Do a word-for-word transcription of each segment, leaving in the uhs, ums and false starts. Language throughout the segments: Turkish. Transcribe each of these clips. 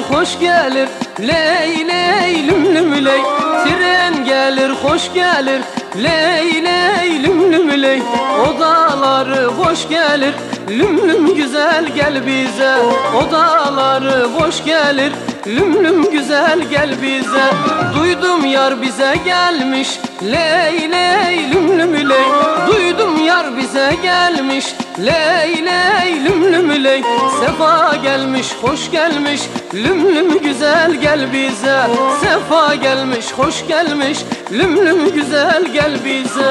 hoş gelir, ley ley lüm lüm ley. Tren gelir, hoş gelir, ley ley lüm lüm ley. Odaları boş gelir, lüm lüm güzel gel bize. Odaları boş gelir, lüm lüm güzel gel bize. Duydum yar bize gelmiş, ley ley lüm lüm ley. Duydum yar bize gelmiş, ley ley lüm lüm ley. Sefa gelmiş, hoş gelmiş, lüm lüm güzel gel bize. Sefa gelmiş, hoş gelmiş, lüm lüm güzel gel bize.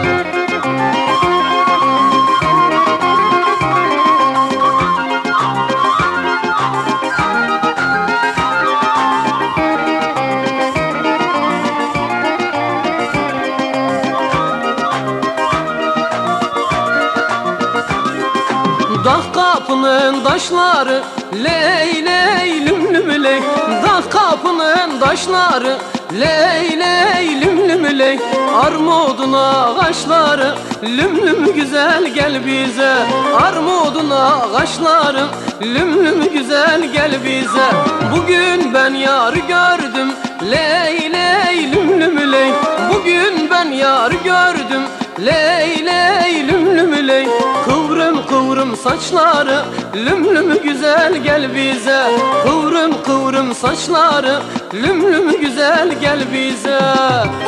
Dağ kapının taşları, ley ley lüm lüm ley. Dağ kapının taşları, ley ley lüm lüm ley. Armudun ağaçları, lüm lüm güzel gel bize. Armudun ağaçları, lüm lüm güzel gel bize. Bugün ben yar gördüm, ley ley lüm lüm ley. Bugün ben yar gördüm, ley ley lüm lüm ley. Kıvrım kıvrım saçları, lüm lüm güzel gel bize. Kıvrım kıvrım saçları, lüm lüm güzel gel bize.